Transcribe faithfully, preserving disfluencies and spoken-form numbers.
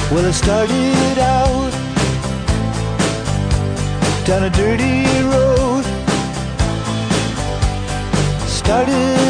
Well, I started out down a dirty road. Started